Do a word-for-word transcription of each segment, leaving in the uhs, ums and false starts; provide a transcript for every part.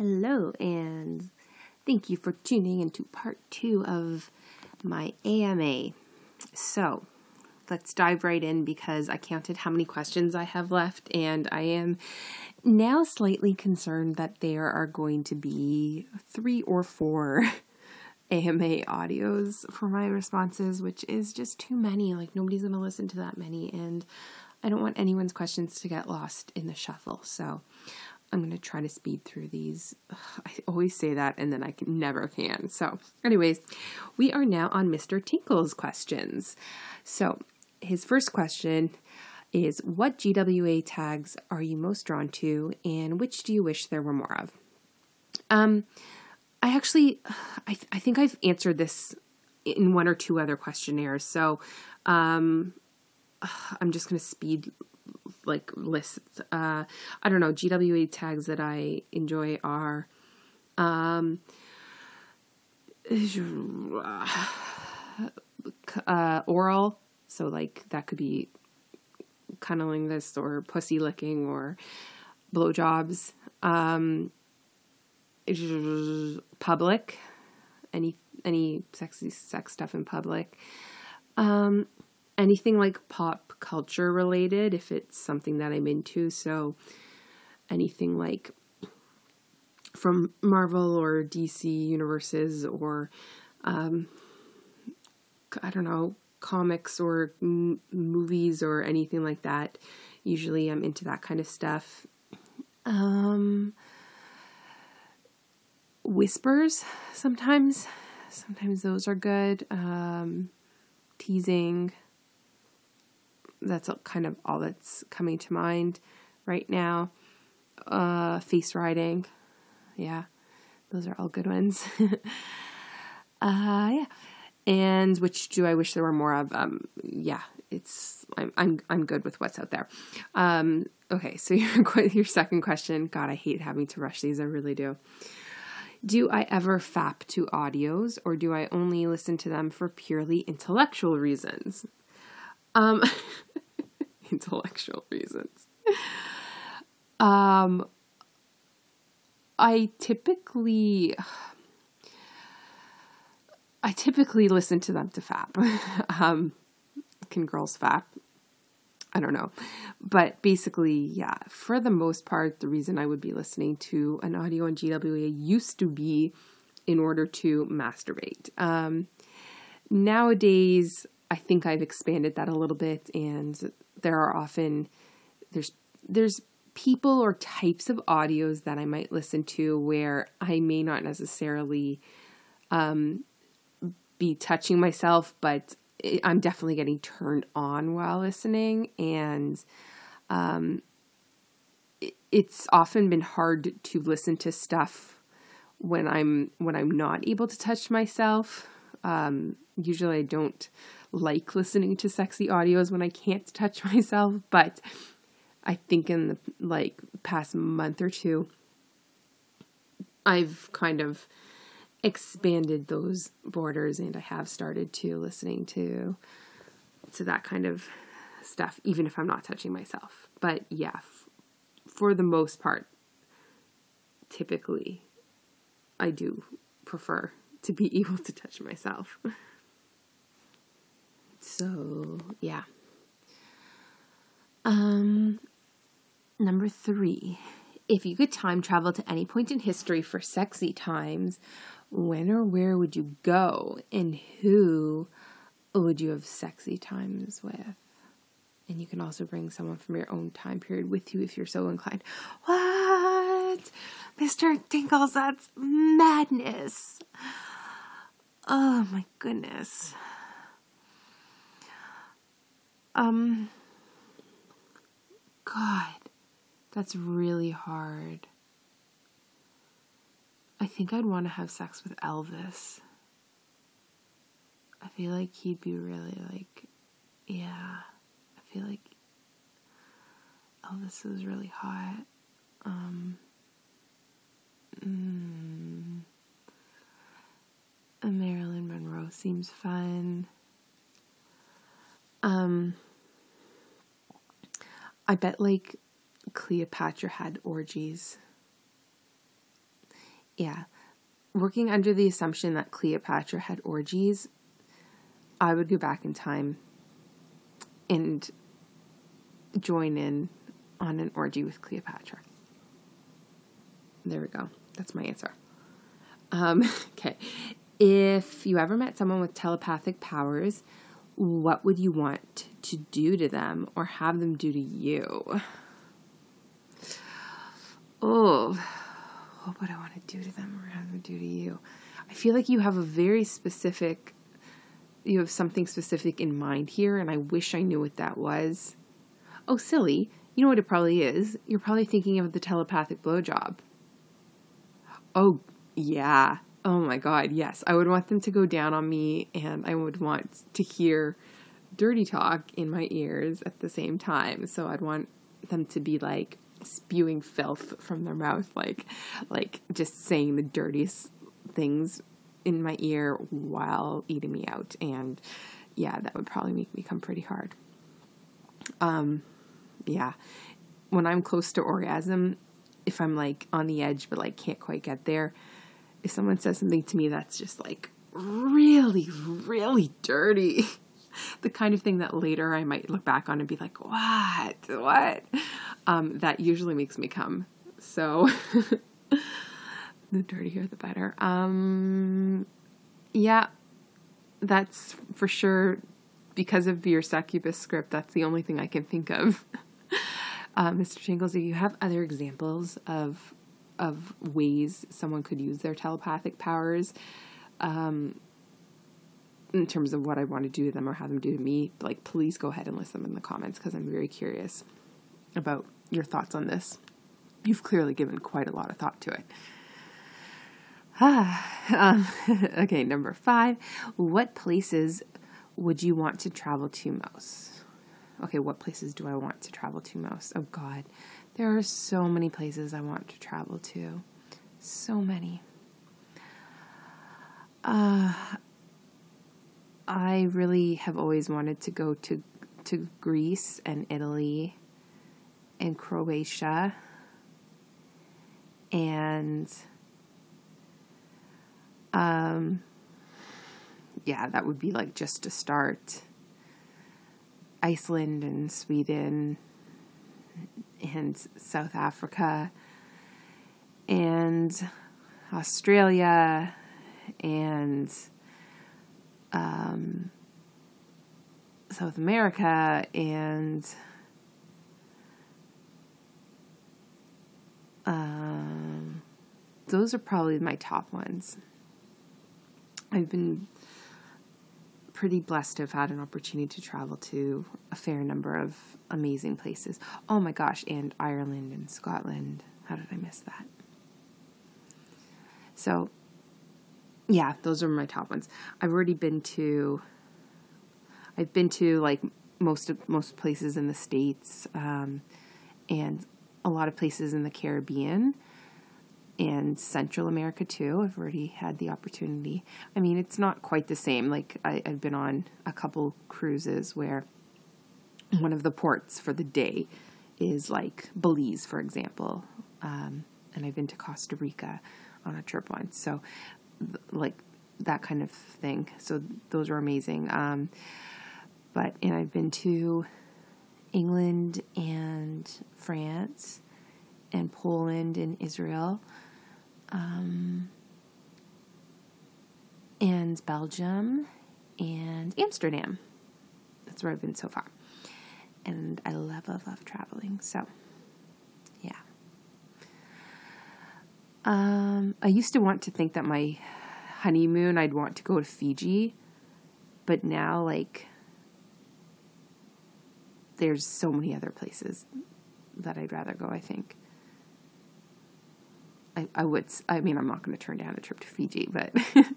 Hello, and thank you for tuning into part two of my A M A. So, let's dive right in because I counted how many questions I have left, and I am now slightly concerned that there are going to be three or four A M A audios for my responses, which is just too many. Like, nobody's going to listen to that many, and I don't want anyone's questions to get lost in the shuffle. So, I'm going to try to speed through these. I always say that and then I can, never can. So anyways, we are now on Mister Tinkle's questions. So his first question is, what G W A tags are you most drawn to and which do you wish there were more of? Um, I actually, I, th- I think I've answered this in one or two other questionnaires. So um, I'm just going to speed like lists. Uh, I don't know. G W A tags that I enjoy are, um, uh, oral. So like that could be cunnilingus or pussy licking or blowjobs. Um, public, any, any sexy sex stuff in public. Um, Anything like pop culture related, if it's something that I'm into. So anything like from Marvel or D C universes or, um, I don't know, comics or m- movies or anything like that. Usually I'm into that kind of stuff. Um, whispers sometimes. Sometimes those are good. Um, teasing. That's kind of all that's coming to mind right now. Uh, face riding. Yeah, those are all good ones. uh, yeah. And which do I wish there were more of? Um, yeah, it's, I'm, I'm, I'm good with what's out there. Um, okay. So your, your second question, God, I hate having to rush these. I really do. Do I ever fap to audios or do I only listen to them for purely intellectual reasons? Um, intellectual reasons. Um, I typically, I typically listen to them to fap. um, can girls fap? I don't know. But basically, yeah, for the most part, the reason I would be listening to an audio on G W A used to be in order to masturbate. Um, nowadays, I think I've expanded that a little bit, and there are often, there's, there's people or types of audios that I might listen to where I may not necessarily, um, be touching myself, but I'm definitely getting turned on while listening. And, um, it, it's often been hard to listen to stuff when I'm, when I'm not able to touch myself. Um, usually I don't like listening to sexy audios when I can't touch myself, but I think in the like past month or two, I've kind of expanded those borders and I have started to listening to, to that kind of stuff, even if I'm not touching myself. But yeah, f- for the most part, typically I do prefer to be able to touch myself. So, yeah. Um, number three, if you could time travel to any point in history for sexy times, when or where would you go and who would you have sexy times with? And you can also bring someone from your own time period with you if you're so inclined. What? Mister Tinkles, that's madness. Oh my goodness. Um, God, that's really hard. I think I'd want to have sex with Elvis. I feel like he'd be really like, yeah, I feel like Elvis is really hot. Um, mm, and Marilyn Monroe seems fun. Um, I bet like Cleopatra had orgies. Yeah. Working under the assumption that Cleopatra had orgies, I would go back in time and join in on an orgy with Cleopatra. There we go. That's my answer. Um, okay. If you ever met someone with telepathic powers, what would you want to do to them or have them do to you? Oh, what would I want to do to them or have them do to you? I feel like you have a very specific, you have something specific in mind here, and I wish I knew what that was. Oh, silly. You know what it probably is? You're probably thinking of the telepathic blowjob. Oh, yeah. Oh my God, yes. I would want them to go down on me, and I would want to hear dirty talk in my ears at the same time. So I'd want them to be like spewing filth from their mouth, like, like just saying the dirtiest things in my ear while eating me out. And yeah, that would probably make me come pretty hard. Um, yeah. When I'm close to orgasm, if I'm like on the edge, but like can't quite get there, if someone says something to me that's just like really, really dirty, the kind of thing that later I might look back on and be like, what, what? Um, that usually makes me come. So the dirtier, the better. Um, yeah, that's for sure. Because of your succubus script, that's the only thing I can think of. uh, Mister Jingles, do you have other examples of of ways someone could use their telepathic powers, um, in terms of what I want to do to them or have them do to me? Like, please go ahead and list them in the comments, because I'm very curious about your thoughts on this. You've clearly given quite a lot of thought to it. Ah, um, okay, number five. What places would you want to travel to most? Okay, what places do I want to travel to most? Oh God, there are so many places I want to travel to. So many. Uh, I really have always wanted to go to, to Greece and Italy and Croatia and, um, yeah, that would be like just to start. Iceland and Sweden and South Africa and Australia and um, South America and um, those are probably my top ones. I've been pretty blessed to have had an opportunity to travel to a fair number of amazing places. Oh my gosh, and Ireland and Scotland. How did I miss that? So, yeah, those are my top ones. I've already been to, I've been to like most of, most places in the States, um, and a lot of places in the Caribbean and Central America too. I've already had the opportunity. I mean, it's not quite the same. Like I, I've been on a couple cruises where one of the ports for the day is like Belize, for example. Um, and I've been to Costa Rica on a trip once. So th- like that kind of thing. So those are amazing. Um, but, and I've been to England and France and Poland and Israel. Um, and Belgium and Amsterdam. That's where I've been so far. And I love, love, love traveling. So, yeah. Um, I used to want to think that my honeymoon, I'd want to go to Fiji. But now, like, there's so many other places that I'd rather go, I think. I, I would, I mean, I'm not going to turn down a trip to Fiji, but,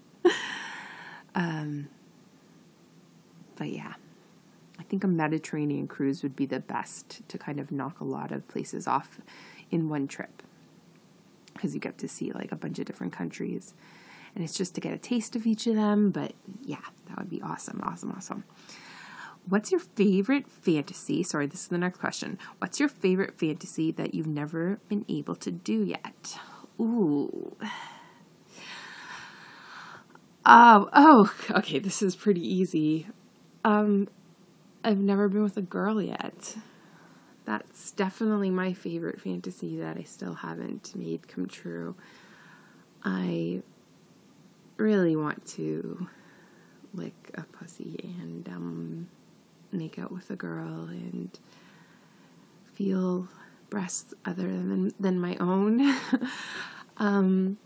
um, but yeah, I think a Mediterranean cruise would be the best to kind of knock a lot of places off in one trip, because you get to see like a bunch of different countries, and it's just to get a taste of each of them. But yeah, that would be awesome, awesome, awesome. What's your favorite fantasy? Sorry, this is the next question. What's your favorite fantasy that you've never been able to do yet? Ooh, Um, oh, okay, this is pretty easy. Um, I've never been with a girl yet. That's definitely my favorite fantasy that I still haven't made come true. I really want to lick a pussy and um, make out with a girl and feel breasts other than than my own. um,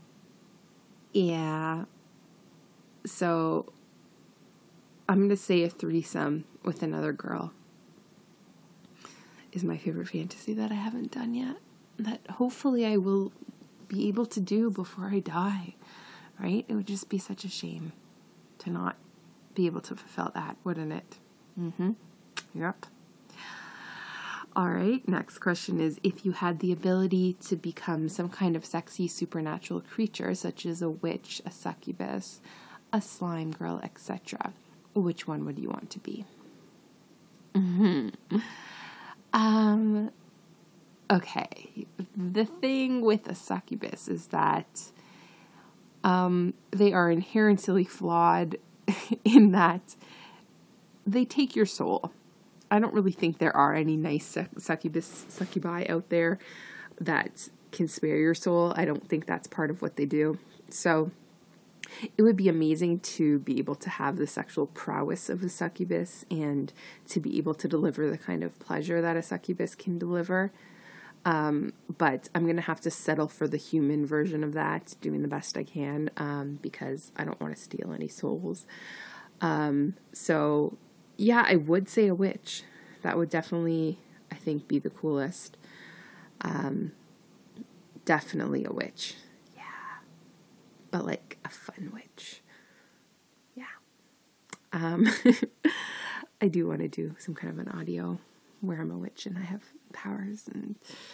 yeah. So I'm going to say a threesome with another girl is my favorite fantasy that I haven't done yet. That hopefully I will be able to do before I die, right? It would just be such a shame to not be able to fulfill that, wouldn't it? Mm-hmm. Yep. All right, next question is, if you had the ability to become some kind of sexy supernatural creature, such as a witch, a succubus, a slime girl, et cetera, which one would you want to be? Mm-hmm. Um, okay. The thing with a succubus is that um, they are inherently flawed in that they take your soul. I don't really think there are any nice succubus, succubi out there that can spare your soul. I don't think that's part of what they do. So it would be amazing to be able to have the sexual prowess of a succubus and to be able to deliver the kind of pleasure that a succubus can deliver. Um, but I'm going to have to settle for the human version of that, doing the best I can, um, because I don't want to steal any souls. Um, so yeah, I would say a witch. That would definitely, I think, be the coolest. Um, definitely a witch. But like a fun witch. Yeah. Um, I do want to do some kind of an audio where I'm a witch and I have powers and...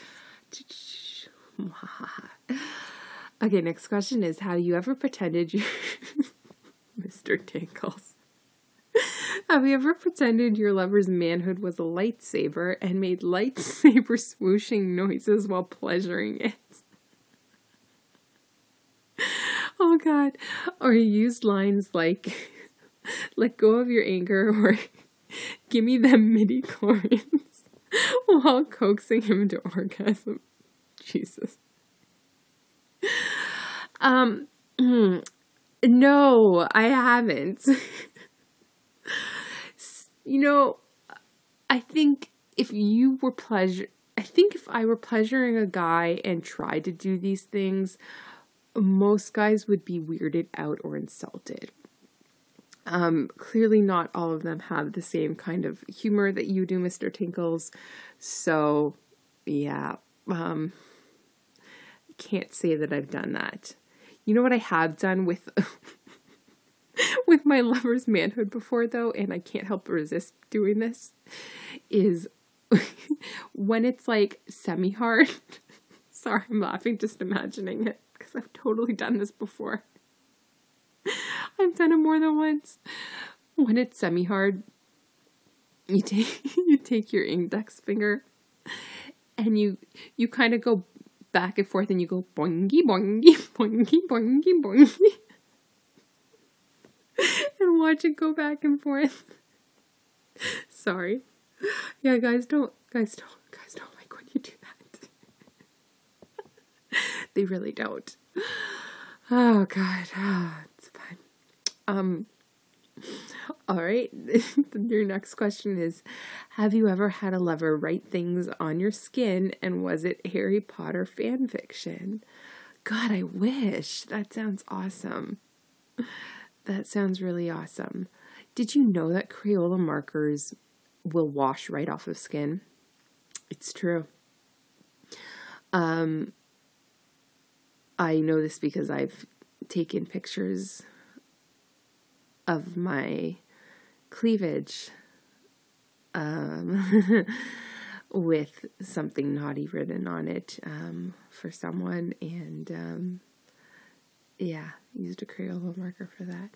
Okay, next question is, have you ever pretended you... Mister Tinkles. Have you ever pretended your lover's manhood was a lightsaber and made lightsaber swooshing noises while pleasuring it? Oh God. Or you used lines like, let go of your anger, or give me them midi-chlorians while coaxing him to orgasm. Jesus. Um, no, I haven't. You know, I think if you were pleasure, I think if I were pleasuring a guy and tried to do these things, most guys would be weirded out or insulted. Um, clearly not all of them have the same kind of humor that you do, Mister Tinkles. So, yeah, um, can't say that I've done that. You know what I have done with, with my lover's manhood before, though, and I can't help but resist doing this, is when it's like semi-hard. Sorry, I'm laughing just imagining it, because I've totally done this before. I've done it more than once. When it's semi-hard, you take you take your index finger and you you kind of go back and forth and you go boingy boingy boingy boingy boingy and watch it go back and forth. Sorry. Yeah, guys don't guys don't guys don't like when you do that. They really don't. Oh God. Oh, it's fun. Um all right. Your next question is, have you ever had a lover write things on your skin, and was it Harry Potter fan fiction? God, I wish. That sounds awesome. That sounds really awesome. Did you know that Crayola markers will wash right off of skin? It's true. Um, I know this because I've taken pictures of my cleavage um, with something naughty written on it um, for someone, and um, yeah, used a Crayola marker for that.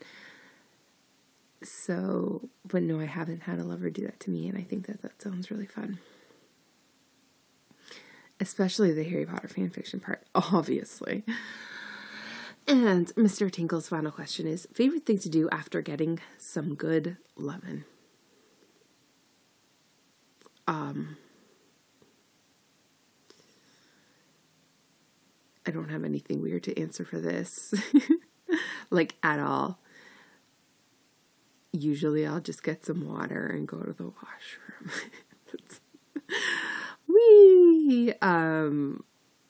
So, but no, I haven't had a lover do that to me, and I think that that sounds really fun. Especially the Harry Potter fanfiction part, obviously. And Mister Tinkle's final question is, favorite thing to do after getting some good lovin'? Um, I don't have anything weird to answer for this, like at all. Usually I'll just get some water and go to the washroom. Wee! Um,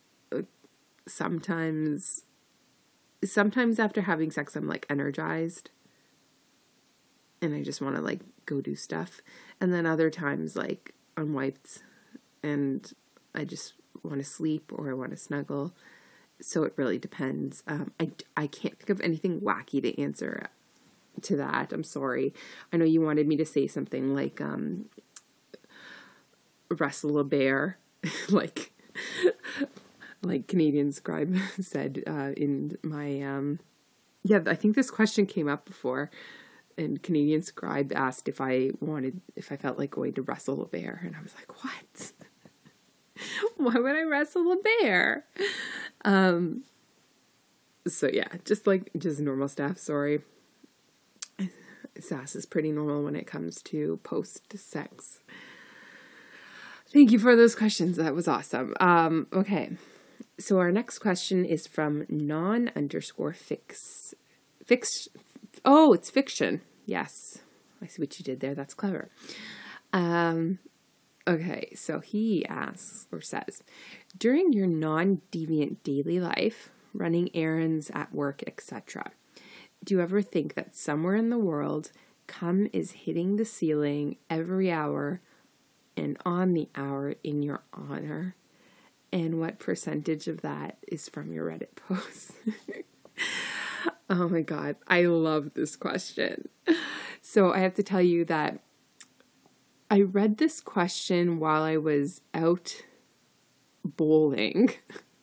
sometimes, sometimes after having sex, I'm like energized and I just want to like go do stuff. And then other times, like I'm wiped and I just want to sleep or I want to snuggle. So it really depends. Um, I, I can't think of anything wacky to answer to that. I'm sorry. I know you wanted me to say something like, um, wrestle a bear, like, like Canadian Scribe said, uh, in my, um, yeah, I think this question came up before, and Canadian Scribe asked if I wanted, if I felt like going to wrestle a bear, and I was like, what? Why would I wrestle a bear? Um, so yeah, just like, just normal stuff. Sorry. Sass is pretty normal when it comes to post-sex. Thank you for those questions. That was awesome. Um, okay. So our next question is from non underscore fix, fix. Oh, it's fiction. Yes. I see what you did there. That's clever. Um, okay. So he asks or says, during your non-deviant daily life, running errands at work, et cetera, do you ever think that somewhere in the world, cum is hitting the ceiling every hour and on the hour in your honor? And what percentage of that is from your Reddit posts? Oh my God, I love this question. So I have to tell you that I read this question while I was out bowling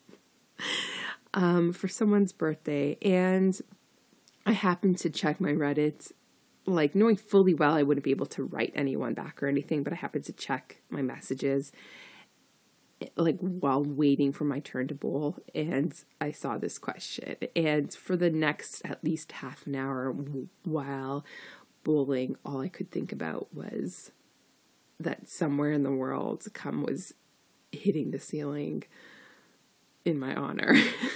um, for someone's birthday, and I happened to check my Reddit, like knowing fully well I wouldn't be able to write anyone back or anything, but I happened to check my messages like while waiting for my turn to bowl, and I saw this question. And for the next at least half an hour while bowling, all I could think about was that somewhere in the world cum was hitting the ceiling in my honor.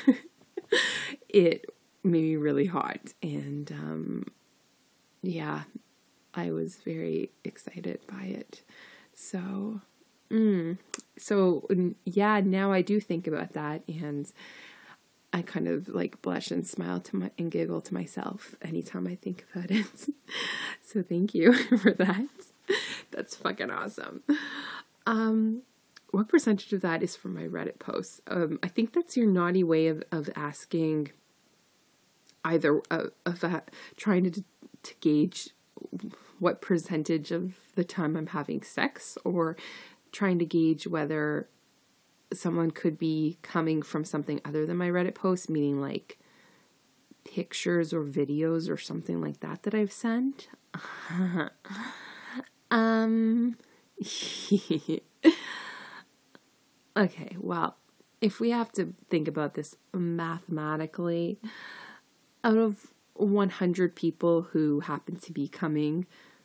It made me really hot, and um, yeah, I was very excited by it. So, mm, so yeah, now I do think about that, and I kind of like blush and smile to my and giggle to myself anytime I think about it. So thank you for that. That's fucking awesome. Um, what percentage of that is from my Reddit posts? Um, I think that's your naughty way of, of asking either uh, of uh, trying to to gauge what percentage of the time I'm having sex, or trying to gauge whether someone could be coming from something other than my Reddit post, meaning like pictures or videos or something like that that I've sent. um, okay, well, if we have to think about this mathematically, out of one hundred people who happen to be coming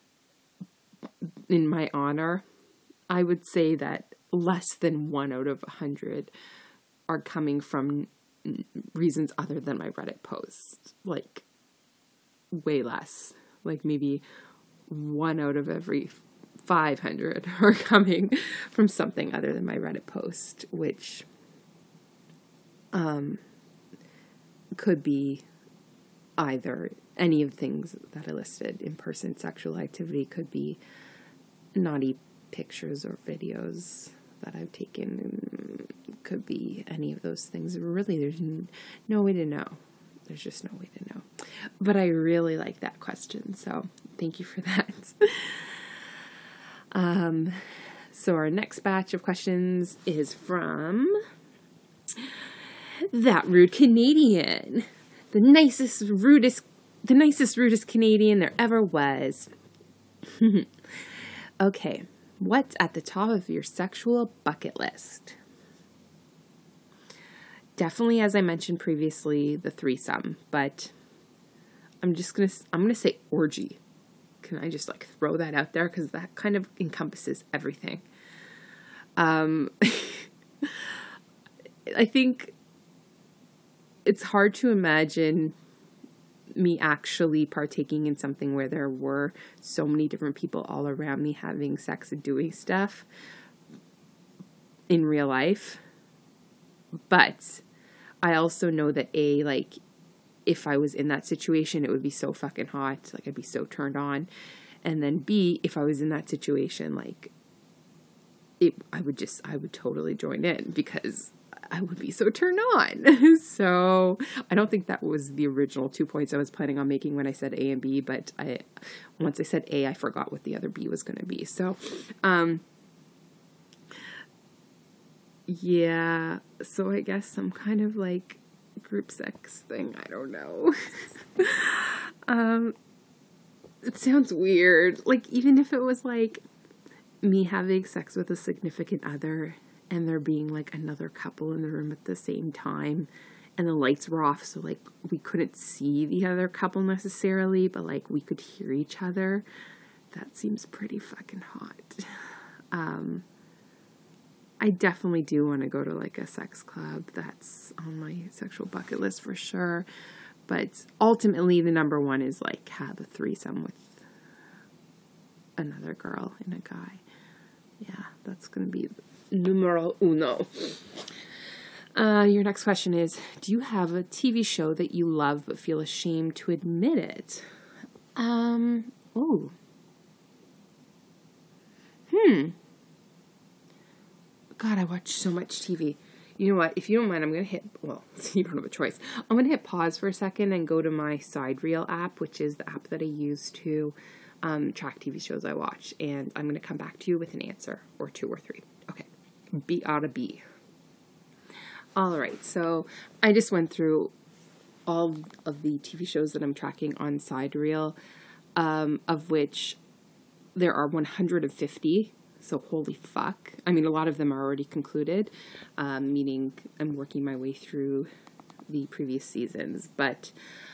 in my honor, I would say that less than one out of one hundred are coming from reasons other than my Reddit posts. Like, way less. Like, maybe one out of every five hundred are coming from something other than my Reddit post, which um, could be either any of the things that I listed. In-person sexual activity, could be naughty pictures or videos that I've taken, could be any of those things. Really, there's no way to know. There's just no way to know. But I really like that question, so thank you for that. um, so our next batch of questions is from That Rude Canadian. The nicest, rudest, the nicest, rudest Canadian there ever was. Okay, what's at the top of your sexual bucket list? definitely, as I mentioned previously, the threesome, but I'm just going to, I'm going to say orgy. Can I just like throw that out there? Because that kind of encompasses everything. Um, I think it's hard to imagine me actually partaking in something where there were so many different people all around me having sex and doing stuff in real life. But I also know that A, like, if I was in that situation, it would be so fucking hot. Like, I'd be so turned on. And then B, if I was in that situation, like, it, I would just, I would totally join in because I would be so turned on. So I don't think that was the original two points I was planning on making when I said A and B, but I, once I said A, I forgot what the other B was going to be. So, um, yeah, so I guess some kind of like group sex thing. I don't know. um, it sounds weird. Like, even if it was like me having sex with a significant other and there being like another couple in the room at the same time and the lights were off, so like we couldn't see the other couple necessarily, but like we could hear each other. That seems pretty fucking hot. Um, I definitely do want to go to like a sex club. That's on my sexual bucket list for sure. But ultimately the number one is like have a threesome with another girl and a guy. Yeah, that's going to be numero uno. Uh, your next question is, do you have a T V show that you love but feel ashamed to admit it? Um, oh. Hmm. God, I watch so much T V. You know what? If you don't mind, I'm going to hit, well, you don't have a choice. I'm going to hit pause for a second and go to my Sidereel app, which is the app that I use to um, track T V shows I watch. And I'm going to come back to you with an answer, or two or three. Okay. B out of B. All right. So I just went through all of the T V shows that I'm tracking on Sidereel, um, of which there are one hundred fifty. So holy fuck. I mean, a lot of them are already concluded, um, meaning I'm working my way through the previous seasons, but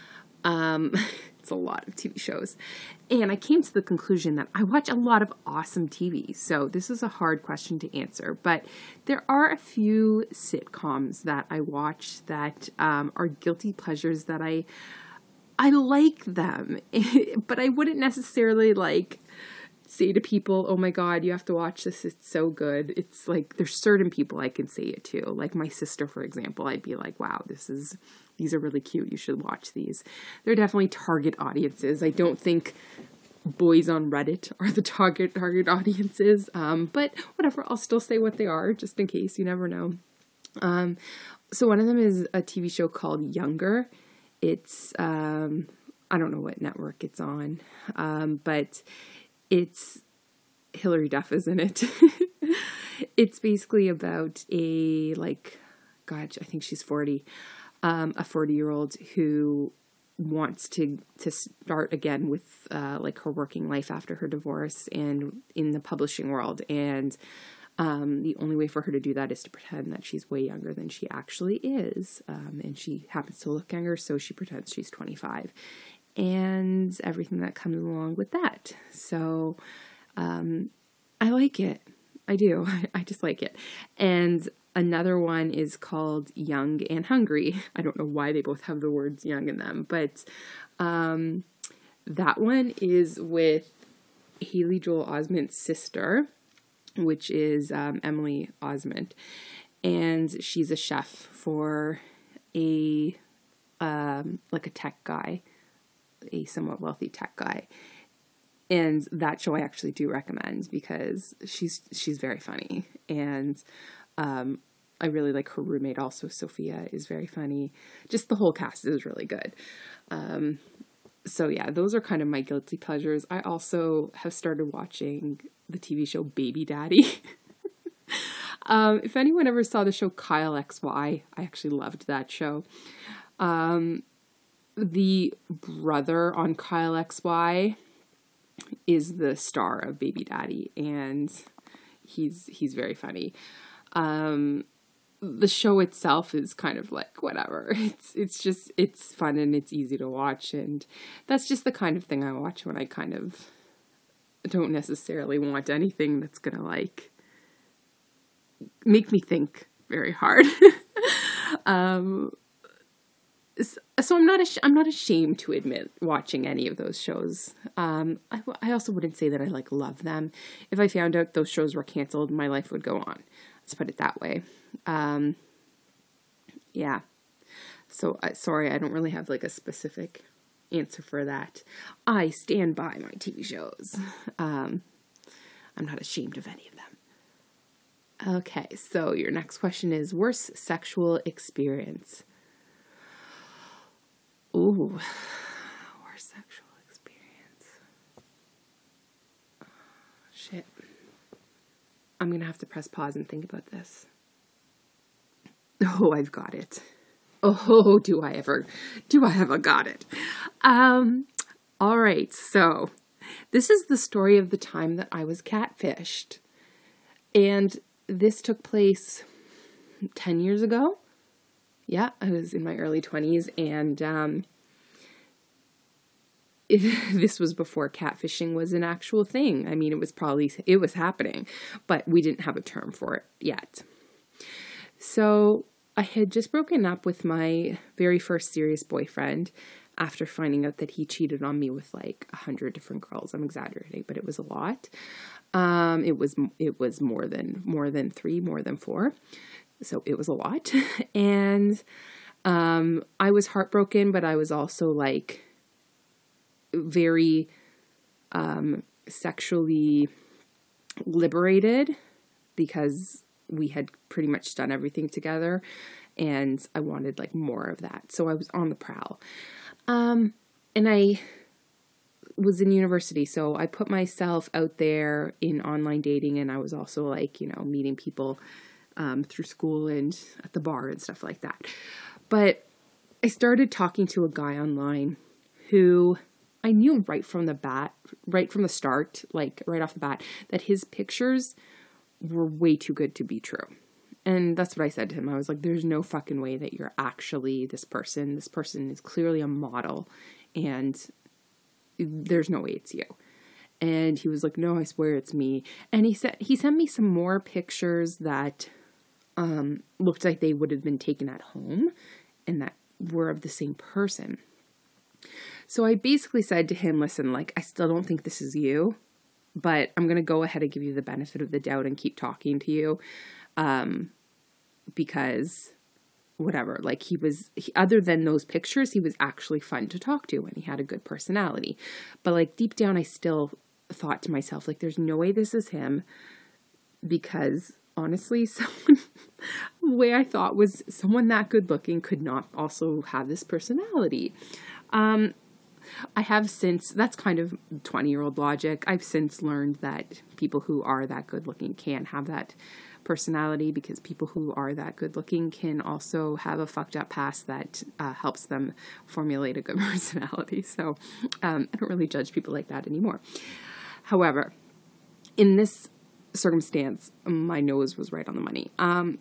um, it's a lot of T V shows. And I came to the conclusion that I watch a lot of awesome T V. So this is a hard question to answer, but there are a few sitcoms that I watch that um, are guilty pleasures that I, I like them, but I wouldn't necessarily like say to people, oh my God, you have to watch this. It's so good. It's like, there's certain people I can say it to, like my sister, for example. I'd be like, wow, this is, these are really cute. You should watch these. They're definitely target audiences. I don't think boys on Reddit are the target target audiences. Um, but whatever, I'll still say what they are just in case. You never know. Um, so one of them is a T V show called Younger. It's, um, I don't know what network it's on. Um, but it's Hilary Duff is in it. It's basically about a, like, God, I think she's forty, um, a forty-year-old who wants to to start again with, uh, like, her working life after her divorce and in the publishing world. And um, the only way for her to do that is to pretend that she's way younger than she actually is. Um, and she happens to look younger, so she pretends she's twenty-five. And everything that comes along with that. So, um, I like it. I do. I just like it. And another one is called Young and Hungry. I don't know why they both have the words young in them, but, um, that one is with Haley Joel Osment's sister, which is, um, Emily Osment. And she's a chef for a, um, like a tech guy. A somewhat wealthy tech guy. And that show I actually do recommend because she's she's very funny. And um, I really like her roommate also. Sophia is very funny. Just the whole cast is really good. Um, so yeah, those are kind of my guilty pleasures. I also have started watching the T V show Baby Daddy. um, if anyone ever saw the show Kyle X Y, I actually loved that show. Um, The brother on Kyle X Y is the star of Baby Daddy, and he's he's very funny. Um, the show itself is kind of like whatever. It's it's just it's fun and it's easy to watch, and that's just the kind of thing I watch when I kind of don't necessarily want anything that's gonna like make me think very hard. um, so I'm not ash- I'm not ashamed to admit watching any of those shows. Um, I I also wouldn't say that I like love them. If I found out those shows were canceled, my life would go on. Let's put it that way. Um, yeah. So, uh, sorry, I don't really have like a specific answer for that. I stand by my T V shows. Um, I'm not ashamed of any of them. Okay, so your next question is worst sexual experience. Ooh, worst sexual experience. Oh, shit. I'm going to have to press pause and think about this. Oh, I've got it. Oh, do I ever, do I ever got it? Um, all right. So this is the story of the time that I was catfished. And this took place ten years ago. Yeah, I was in my early twenties, and um, it, this was before catfishing was an actual thing. I mean, it was probably, it was happening, but we didn't have a term for it yet. So I had just broken up with my very first serious boyfriend after finding out that he cheated on me with like a hundred different girls. I'm exaggerating, but it was a lot. Um, it was, it was more than, more than three, more than four. So it was a lot. And, um, I was heartbroken, but I was also like very, um, sexually liberated because we had pretty much done everything together, and I wanted like more of that. So I was on the prowl. Um, and I was in university, so I put myself out there in online dating, and I was also like, you know, meeting people, um, through school and at the bar and stuff like that. But I started talking to a guy online who I knew right from the bat, right from the start, like right off the bat, that his pictures were way too good to be true. And that's what I said to him. I was like, there's no fucking way that you're actually this person. This person is clearly a model, and there's no way it's you. And he was like, no, I swear it's me. And he said, he sent me some more pictures that um, looked like they would have been taken at home and that were of the same person. So I basically said to him, listen, like, I still don't think this is you, but I'm going to go ahead and give you the benefit of the doubt and keep talking to you. Um, because whatever, like he was, he, other than those pictures, he was actually fun to talk to and he had a good personality. But like deep down, I still thought to myself, like, there's no way this is him, because honestly, someone, the way I thought was someone that good looking could not also have this personality. Um, I have since, that's kind of twenty year old logic. I've since learned that people who are that good looking can have that personality, because people who are that good looking can also have a fucked up past that uh, helps them formulate a good personality. So um, I don't really judge people like that anymore. However, in this circumstance, my nose was right on the money. Um,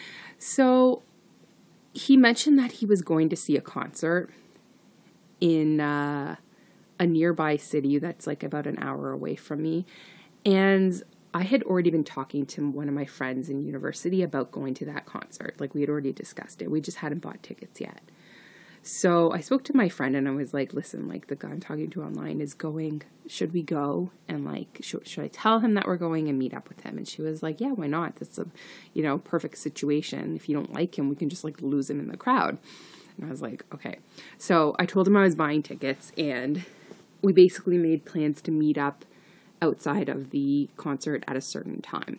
so he mentioned that he was going to see a concert in uh, a nearby city that's like about an hour away from me. And I had already been talking to one of my friends in university about going to that concert. Like, we had already discussed it. We just hadn't bought tickets yet. So I spoke to my friend and I was like, listen, like, the guy I'm talking to online is going. Should we go? And like, should, should I tell him that we're going and meet up with him? And she was like, yeah, why not? That's a, you know, perfect situation. If you don't like him, we can just like lose him in the crowd. And I was like, okay. So I told him I was buying tickets, and we basically made plans to meet up outside of the concert at a certain time.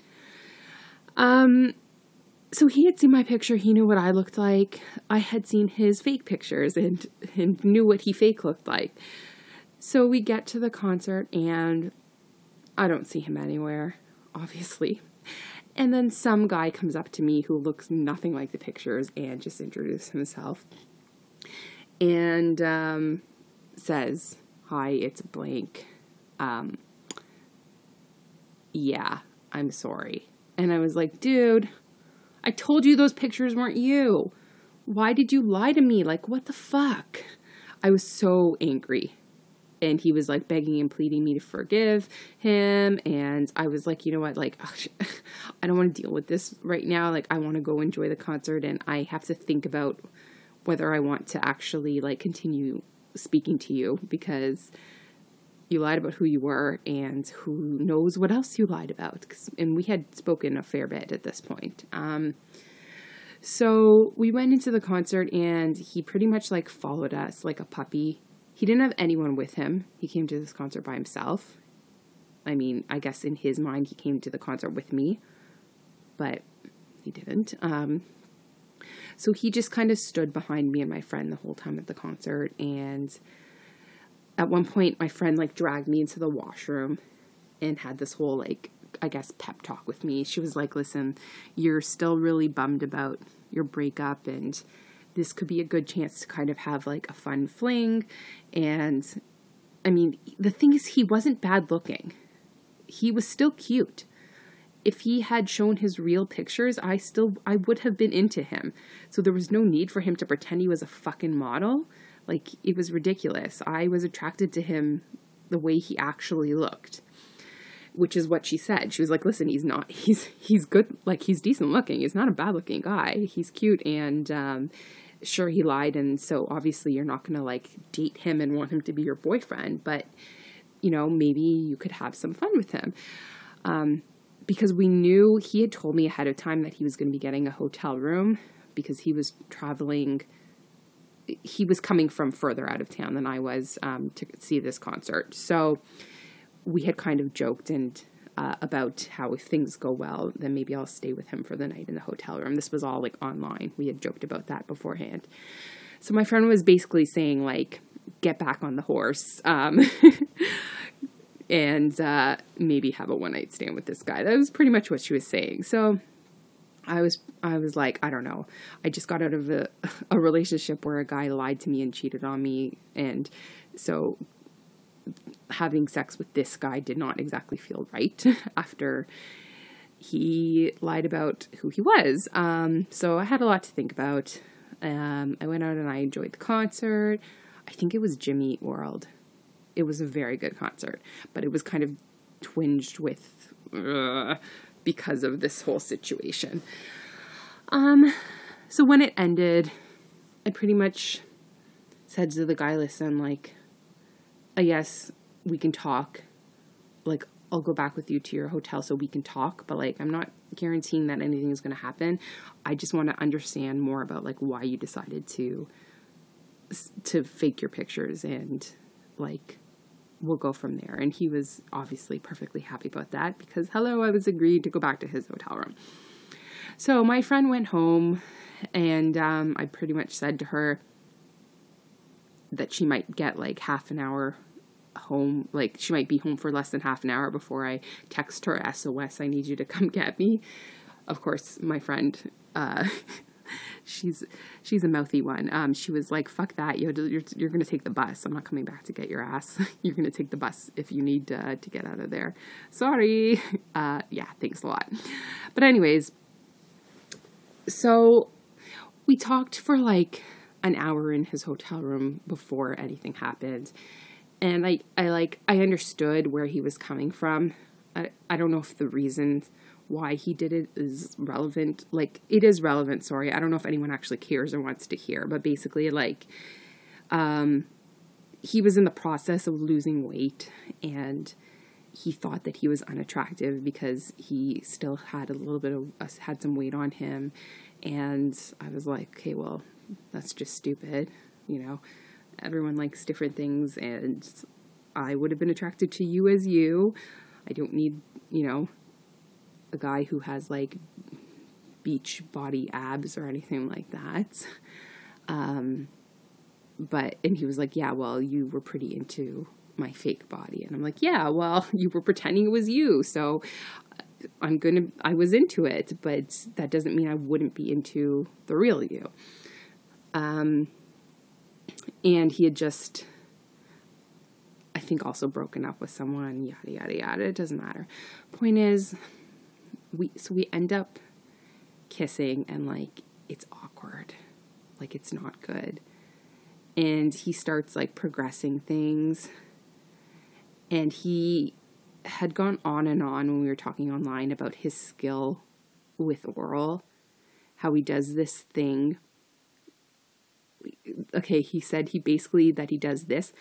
Um, so he had seen my picture. He knew what I looked like. I had seen his fake pictures and, and knew what he fake looked like. So we get to the concert and I don't see him anywhere, obviously. And then some guy comes up to me who looks nothing like the pictures and just introduces himself and um, says, hi, it's blank. Um, yeah, I'm sorry. And I was like, dude, I told you those pictures weren't you. Why did you lie to me? Like, what the fuck? I was so angry. And he was like begging and pleading me to forgive him. And I was like, you know what? Like, ugh, I don't want to deal with this right now. Like, I want to go enjoy the concert, and I have to think about whether I want to actually like continue speaking to you, because you lied about who you were, and who knows what else you lied about. And we had spoken a fair bit at this point. Um, so we went into the concert, and he pretty much like followed us like a puppy. He didn't have anyone with him. He came to this concert by himself. I mean, I guess in his mind, he came to the concert with me, but he didn't. Um, so he just kind of stood behind me and my friend the whole time at the concert. And at one point, my friend like dragged me into the washroom and had this whole like, I guess, pep talk with me. She was like, listen, you're still really bummed about your breakup, and this could be a good chance to kind of have like a fun fling. And I mean, the thing is, he wasn't bad looking. He was still cute. If he had shown his real pictures, I still, I would have been into him. So there was no need for him to pretend he was a fucking model. Like, it was ridiculous. I was attracted to him the way he actually looked, which is what she said. She was like, listen, he's not, he's, he's good. Like, he's decent looking. He's not a bad looking guy. He's cute. And, um, sure, he lied, and so obviously you're not going to like date him and want him to be your boyfriend, but you know, maybe you could have some fun with him. Um, because we knew, he had told me ahead of time that he was going to be getting a hotel room because he was traveling. He was coming from further out of town than I was, um, to see this concert. So we had kind of joked and Uh, about how if things go well, then maybe I'll stay with him for the night in the hotel room. This was all like online. We had joked about that beforehand. So my friend was basically saying like, get back on the horse, um, and uh, maybe have a one night stand with this guy. That was pretty much what she was saying. So I was, I was like, I don't know. I just got out of a, a relationship where a guy lied to me and cheated on me. And so having sex with this guy did not exactly feel right after he lied about who he was. Um, so I had a lot to think about. Um, I went out and I enjoyed the concert. I think it was Jimmy Eat World. It was a very good concert, but it was kind of twinged with, uh, because of this whole situation. Um, so when it ended, I pretty much said to the guy, listen, like, I guess we can talk, like, I'll go back with you to your hotel so we can talk, but like, I'm not guaranteeing that anything is going to happen. I just want to understand more about like why you decided to, to fake your pictures, and like, we'll go from there. And he was obviously perfectly happy about that because hello, I was agreed to go back to his hotel room. So my friend went home, and, um, I pretty much said to her that she might get like half an hour home, like she might be home for less than half an hour before I text her S O S, I need you to come get me. Of course, my friend, uh, she's, she's a mouthy one. Um, she was like, fuck that. You're, you're, you're going to take the bus. I'm not coming back to get your ass. You're going to take the bus if you need uh, to get out of there. Sorry. Uh, yeah, thanks a lot. But anyways, so we talked for like an hour in his hotel room before anything happened. And I, I like, I understood where he was coming from. I, I don't know if the reason why he did it is relevant. Like, it is relevant, sorry. I don't know if anyone actually cares or wants to hear. But basically, like, um, he was in the process of losing weight. And he thought that he was unattractive because he still had a little bit of, uh, had some weight on him. And I was like, okay, well, that's just stupid, you know. Everyone likes different things, and I would have been attracted to you as you. I don't need, you know, a guy who has like beach body abs or anything like that. Um, but, and he was like, yeah, well, you were pretty into my fake body. And I'm like, yeah, well, you were pretending it was you. So I'm going to, I was into it, but that doesn't mean I wouldn't be into the real you. Um, and he had just, I think, also broken up with someone, yada, yada, yada. It doesn't matter. Point is, we, so we end up kissing and like it's awkward, like it's not good. And he starts like progressing things. And he had gone on and on when we were talking online about his skill with oral, how he does this thing. Okay, he said he basically, that he does this.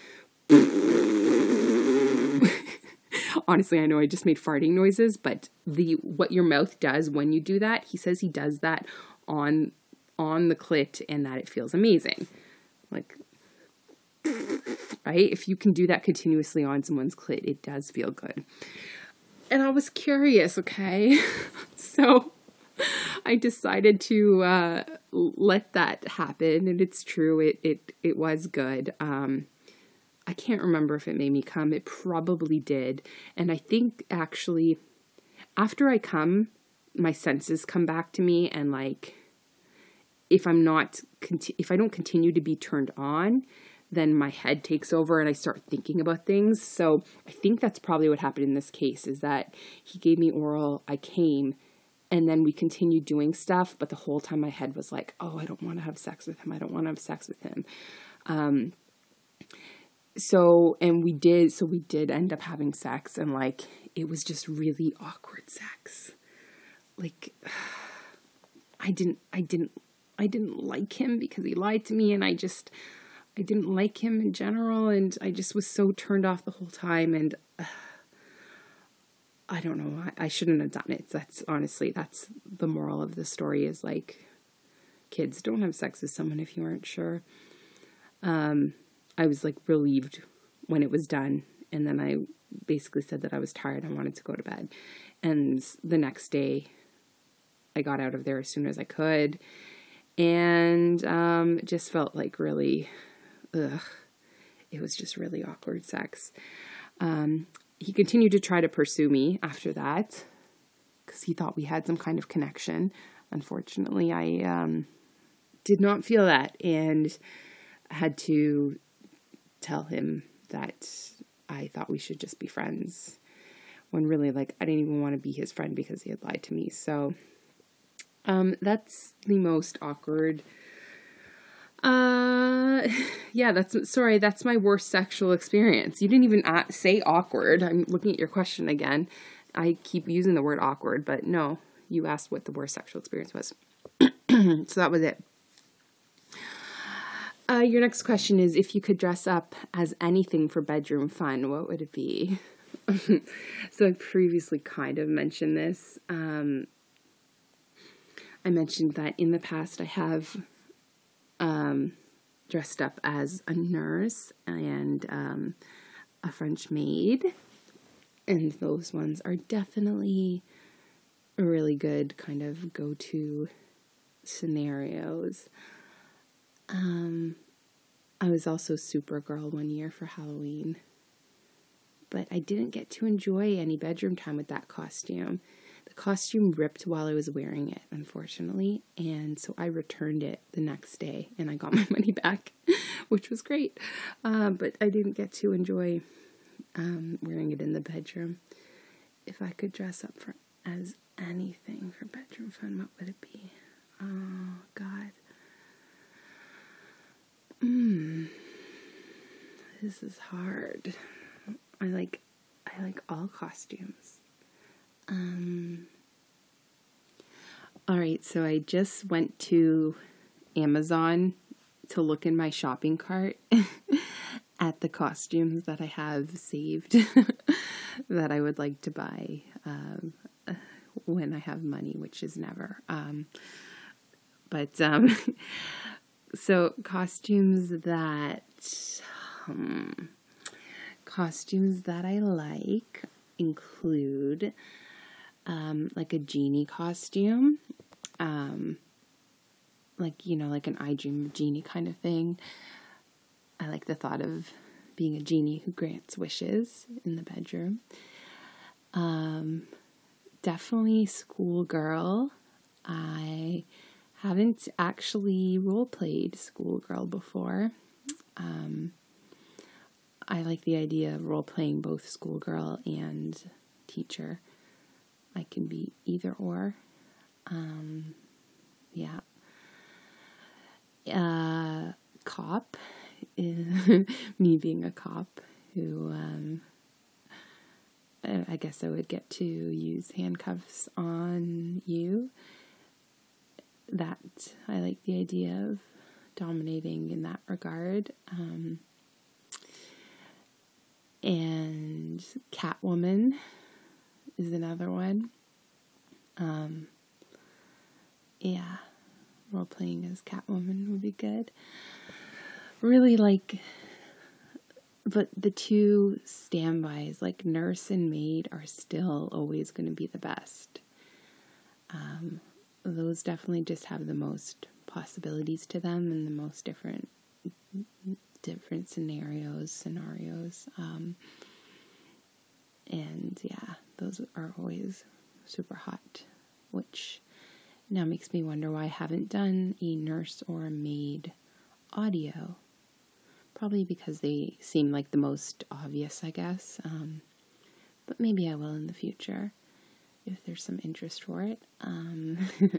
Honestly, I know I just made farting noises, but the what your mouth does when you do that, he says he does that on on the clit and that it feels amazing. Like, right? If you can do that continuously on someone's clit, it does feel good. And I was curious, okay? So I decided to uh, let that happen, and it's true. It it it was good. Um, I can't remember if it made me come. It probably did. And I think actually after I come, my senses come back to me, and like if I'm not conti- if I don't continue to be turned on, then my head takes over and I start thinking about things. So I think that's probably what happened in this case, is that he gave me oral, I came, and then we continued doing stuff. But the whole time my head was like, oh, I don't want to have sex with him. I don't want to have sex with him. Um, so, and we did, so we did end up having sex, and like, it was just really awkward sex. Like, I didn't, I didn't, I didn't like him because he lied to me, and I just, I didn't like him in general, and I just was so turned off the whole time, and uh, I don't know, I, I shouldn't have done it. That's honestly, that's the moral of the story, is like, kids, don't have sex with someone if you aren't sure. Um, I was like relieved when it was done, and then I basically said that I was tired, I wanted to go to bed, and the next day I got out of there as soon as I could, and um, it just felt like really, ugh, it was just really awkward sex. Um, he continued to try to pursue me after that, because he thought we had some kind of connection. Unfortunately, I um, did not feel that, and I had to tell him that I thought we should just be friends, when really, like, I didn't even want to be his friend because he had lied to me. So um, that's the most awkward. Uh, yeah, that's, sorry, that's my worst sexual experience. You didn't even say awkward. I'm looking at your question again. I keep using the word awkward, but no, you asked what the worst sexual experience was. So that was it. Uh, your next question is, if you could dress up as anything for bedroom fun, what would it be? So I previously kind of mentioned this. Um, I mentioned that in the past I have um, dressed up as a nurse and um, a French maid. And those ones are definitely a really good kind of go-to scenarios. Um, I was also Supergirl one year for Halloween, but I didn't get to enjoy any bedroom time with that costume. The costume ripped while I was wearing it, unfortunately, and so I returned it the next day, and I got my money back, which was great, uh, but I didn't get to enjoy um, wearing it in the bedroom. If I could dress up for as anything for bedroom fun, what would it be? Oh, God. Hmm. This is hard. I like, I like all costumes. Um. All right, so I just went to Amazon to look in my shopping cart at the costumes that I have saved that I would like to buy um, when I have money, which is never. Um, but um, so costumes that um, costumes that I like include um, like a genie costume, um, like, you know, like an I Dream Genie kind of thing. I like the thought of being a genie who grants wishes in the bedroom. Um, definitely schoolgirl. I haven't actually role-played schoolgirl before. Um, I like the idea of role-playing both schoolgirl and teacher. I can be either or. Um, Yeah. Uh, cop. Me being a cop who, um, I guess I would get to use handcuffs on you. That, I like the idea of dominating in that regard. Um, and Catwoman is another one. Um, yeah, role playing as Catwoman would be good. Really like, but the two standbys, like nurse and maid, are still always going to be the best. Um, those definitely just have the most possibilities to them and the most different, different scenarios, scenarios. Um, and yeah, those are always super hot, which now makes me wonder why I haven't done a nurse or a maid audio. Probably because they seem like the most obvious, I guess. Um, but maybe I will in the future if there's some interest for it. Um,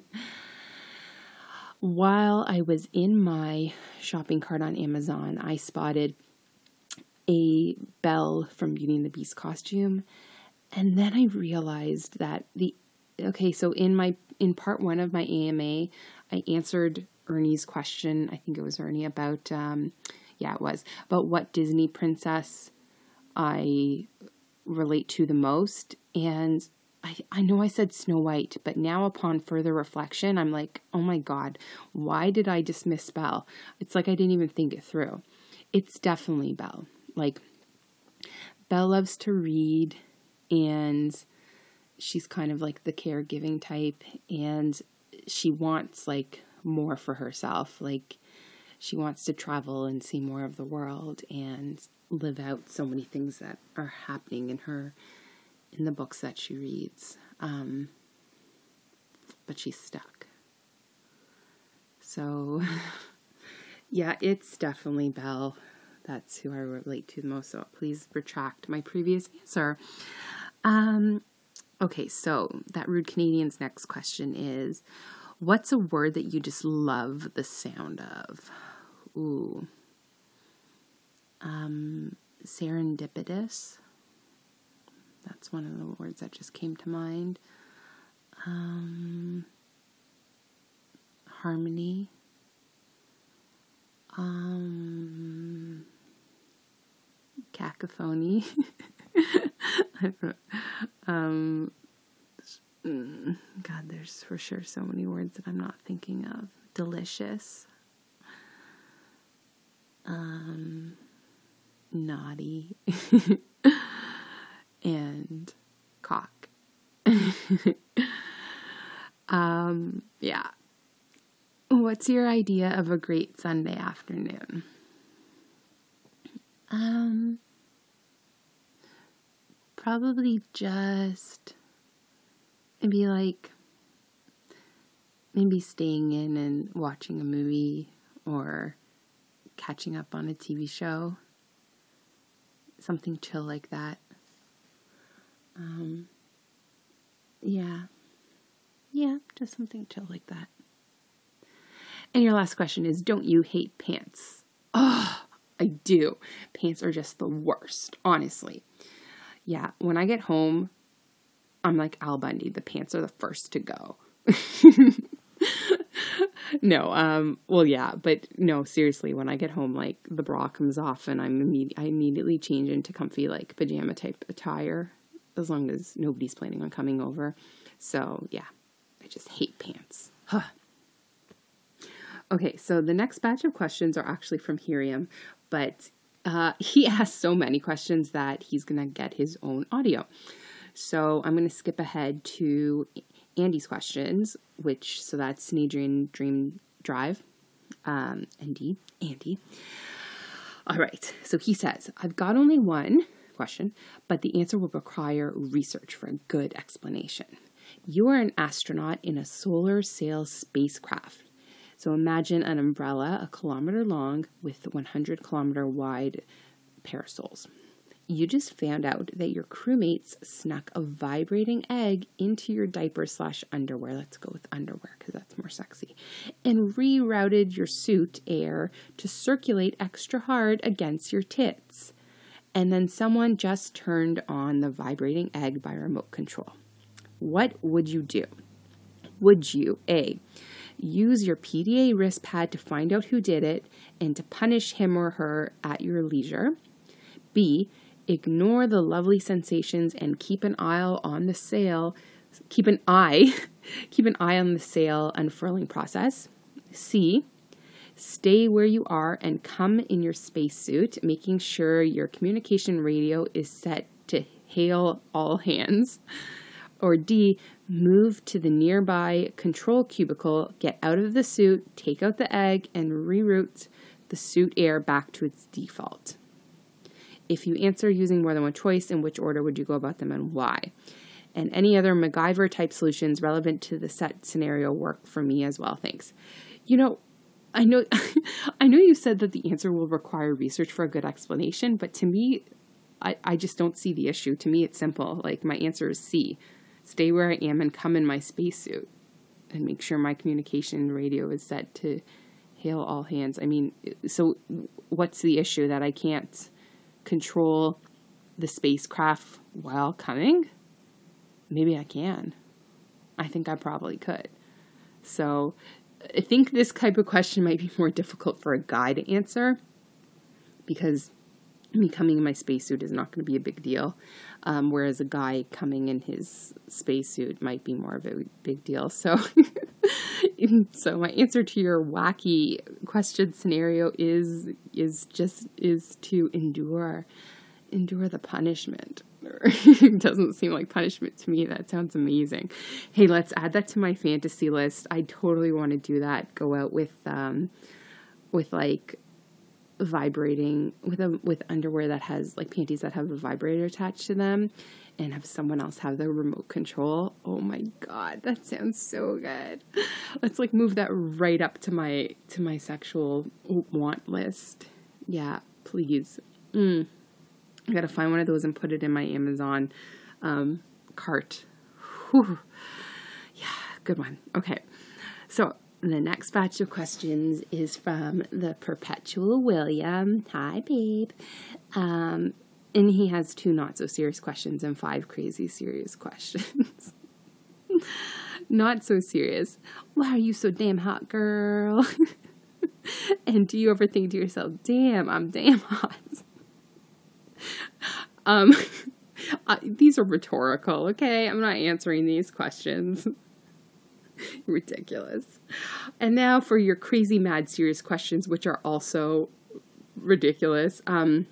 while I was in my shopping cart on Amazon, I spotted a Belle from Beauty and the Beast costume. And then I realized that the, okay, so in my, in part one of my A M A, I answered Ernie's question. I think it was Ernie about, um, yeah, it was about what Disney princess I relate to the most. And I, I know I said Snow White, but now upon further reflection, I'm like, oh my God, why did I dismiss Belle? It's like I didn't even think it through. It's definitely Belle. Like, Belle loves to read, and she's kind of like the caregiving type, and she wants like more for herself. Like, she wants to travel and see more of the world and live out so many things that are happening in her, in the books that she reads. Um, but she's stuck. So, yeah, it's definitely Belle. That's who I relate to the most. So please retract my previous answer. Um, okay, so that Rude Canadian's next question is, what's a word that you just love the sound of? Ooh. Um, serendipitous. That's one of the words that just came to mind. Um, harmony. Um, cacophony. um, God, there's for sure so many words that I'm not thinking of. Delicious. Um, naughty. And cock. um, yeah. What's your idea of a great Sunday afternoon? Um, probably just maybe like, maybe staying in and watching a movie or catching up on a T V show. Something chill like that. Um, yeah. Yeah, just something chill like that. And your last question is, don't you hate pants? Oh, I do. Pants are just the worst, honestly. Yeah, when I get home, I'm like Al Bundy. The pants are the first to go. No, um, well, yeah, but no, seriously, when I get home, like, the bra comes off and I'm imme- I immediately change into comfy, like, pajama type attire, as long as nobody's planning on coming over. So, yeah, I just hate pants. Huh. Okay, so the next batch of questions are actually from Hiriam, but uh, he asked so many questions that he's going to get his own audio. So I'm going to skip ahead to Andy's questions, which, so that's Nadrian Dream Drive, um, Andy, Andy. All right, so he says, I've got only one question, but the answer will require research for a good explanation. You are an astronaut in a solar sail spacecraft. So imagine an umbrella a kilometer long with one hundred kilometer wide parasols. you just found out that your crewmates snuck a vibrating egg into your diaper slash underwear. Let's go with underwear because that's more sexy. And rerouted your suit air to circulate extra hard against your tits. And then someone just turned on the vibrating egg by remote control. What would you do? Would you, A, use your P D A wrist pad to find out who did it and to punish him or her at your leisure? B, ignore the lovely sensations and keep an eye on the sail, keep an eye, keep an eye on the sail unfurling process? C, stay where you are and come in your spacesuit, making sure your communication radio is set to hail all hands. Or D, move to the nearby control cubicle, get out of the suit, take out the egg, and reroute the suit air back to its default. If you answer using more than one choice, in which order would you go about them and why? And any other MacGyver type solutions relevant to the set scenario work for me as well. Thanks. You know, I know, I know you said that the answer will require research for a good explanation, but to me, I, I just don't see the issue. To me, it's simple. Like, my answer is C. Stay where I am and come in my spacesuit and make sure my communication radio is set to hail all hands. I mean, so what's the issue? That I can't control the spacecraft while coming? Maybe I can. I think I probably could. So I think this type of question might be more difficult for a guy to answer because me coming in my spacesuit is not going to be a big deal. Um, whereas a guy coming in his spacesuit might be more of a big deal. So, so my answer to your wacky question scenario is, is just, is to endure, endure the punishment. It doesn't seem like punishment to me. That sounds amazing. Hey, let's add that to my fantasy list. I totally want to do that. Go out with, um, with like, vibrating with a with underwear that has like panties that have a vibrator attached to them and have someone else have the remote control. Oh my god, that sounds so good. Let's like move that right up to my to my sexual want list. Yeah, please. Mm. I gotta find one of those and put it in my Amazon um, cart. Whew. Yeah, good one. Okay, so the next batch of questions is from the Perpetual William. Hi, babe. Um, and he has two not-so-serious questions and five crazy serious questions. Not so serious. Why are you so damn hot, girl? And do you ever think to yourself, damn, I'm damn hot? um, uh, these are rhetorical, okay? I'm not answering these questions. Ridiculous. And now for your crazy, mad, serious questions, which are also ridiculous. Um,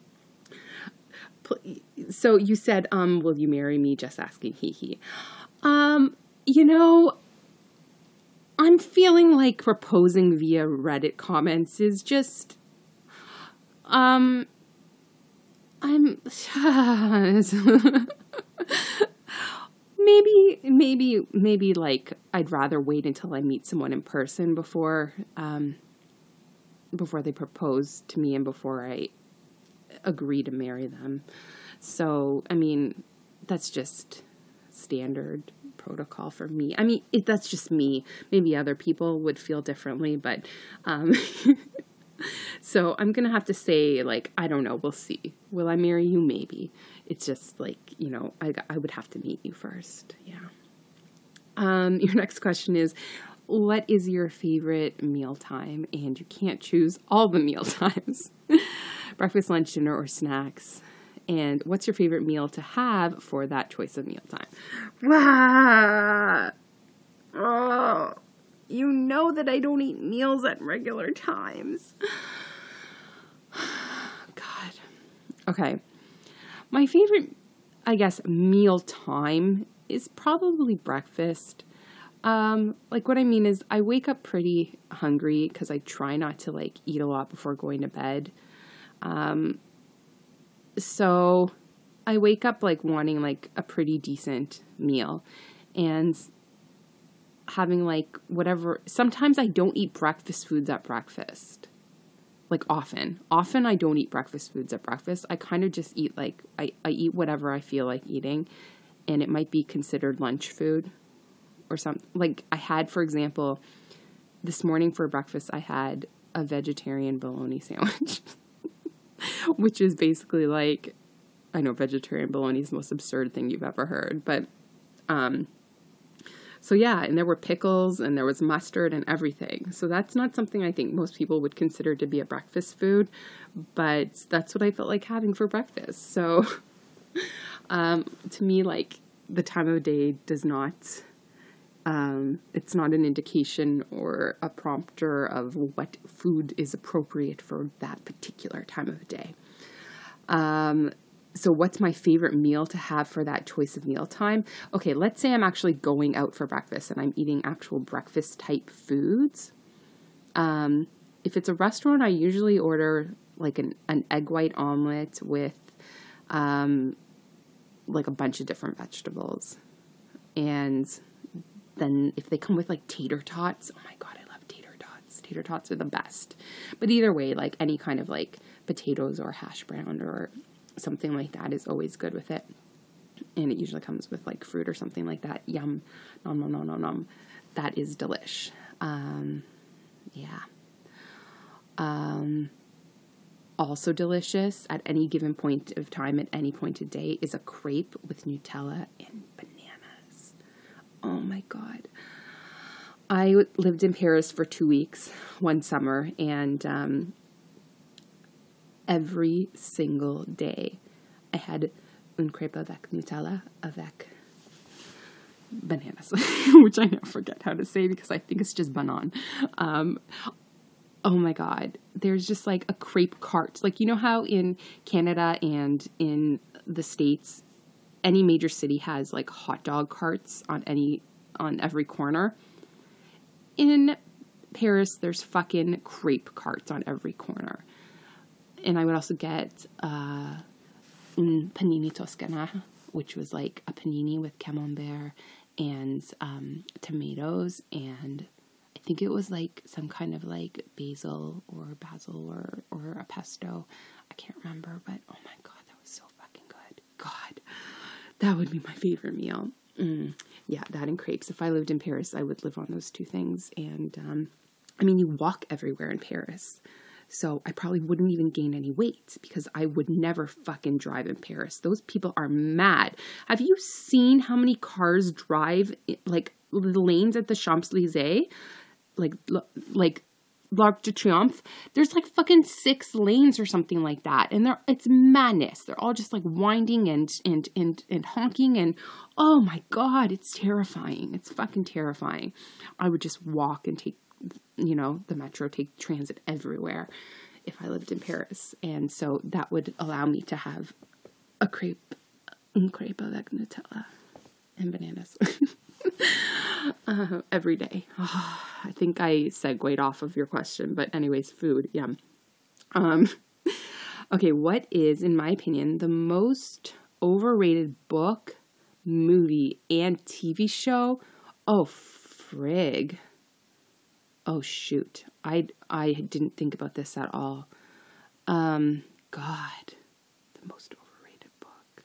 so you said, um, will you marry me? Just asking, hee hee. Um, you know, I'm feeling like proposing via Reddit comments is just, um, I'm, Maybe, maybe, maybe like I'd rather wait until I meet someone in person before, um, before they propose to me and before I agree to marry them. So, I mean, that's just standard protocol for me. I mean, it, that's just me. Maybe other people would feel differently, but, um, so I'm going to have to say, like, I don't know. We'll see. Will I marry you? Maybe. It's just like, you know, I, I would have to meet you first. Yeah. Um, your next question is, what is your favorite mealtime? And you can't choose all the meal times. Breakfast, lunch, dinner, or snacks. And what's your favorite meal to have for that choice of mealtime? Wow. Oh. You know that I don't eat meals at regular times. God. Okay. My favorite, I guess, meal time is probably breakfast. Um, like what I mean is I wake up pretty hungry because I try not to like eat a lot before going to bed. Um, so I wake up like wanting like a pretty decent meal and having like whatever. Sometimes I don't eat breakfast foods at breakfast. like often. Often I don't eat breakfast foods at breakfast. I kind of just eat like, I, I eat whatever I feel like eating, and it might be considered lunch food or something. Like I had, for example, this morning for breakfast, I had a vegetarian bologna sandwich, which is basically like, I know vegetarian bologna is the most absurd thing you've ever heard, but, um, so yeah, and there were pickles and there was mustard and everything. So that's not something I think most people would consider to be a breakfast food, but that's what I felt like having for breakfast. So, um, to me, like the time of day does not, um, it's not an indication or a prompter of what food is appropriate for that particular time of day. Um, So what's my favorite meal to have for that choice of mealtime? Okay, let's say I'm actually going out for breakfast and I'm eating actual breakfast type foods. Um, if it's a restaurant, I usually order like an, an egg white omelet with um, like a bunch of different vegetables. And then if they come with like tater tots, oh my God, I love tater tots. Tater tots are the best. But either way, like any kind of like potatoes or hash brown or something like that is always good with it. And it usually comes with like fruit or something like that. Yum. Nom, nom, nom, nom, nom. That is delish. Um, yeah. Um, also delicious at any given point of time, at any point of day, is a crepe with Nutella and bananas. Oh my God. I lived in Paris for two weeks one summer, and um, every single day I had une crêpe avec Nutella avec bananas, which I now forget how to say because I think it's just banan. Um, oh my God. There's just like a crepe cart. Like, you know how in Canada and in the States, any major city has like hot dog carts on any, on every corner. In Paris, there's fucking crepe carts on every corner. And I would also get uh, un panini toscana, which was like a panini with camembert and um, tomatoes, and I think it was like some kind of like basil or basil or, or a pesto. I can't remember, but oh my God, that was so fucking good. God, that would be my favorite meal. Mm. Yeah, that and crepes. If I lived in Paris, I would live on those two things. And um, I mean, you walk everywhere in Paris. So I probably wouldn't even gain any weight because I would never fucking drive in Paris. Those people are mad. Have you seen how many cars drive like the lanes at the Champs-Élysées? Like, like L'Arc de Triomphe? There's like fucking six lanes or something like that. And they're, it's madness. They're all just like winding and, and, and, and honking. And oh my God, it's terrifying. It's fucking terrifying. I would just walk and take, you know, the metro, take transit everywhere if I lived in Paris. And so that would allow me to have a crepe, une crepe avec Nutella and bananas uh, every day. Oh, I think I segued off of your question, but anyways, food. Yum. Um, okay. What is, in my opinion, the most overrated book, movie, and T V show? Oh, frig. Oh, shoot. I, I didn't think about this at all. Um, God, the most overrated book.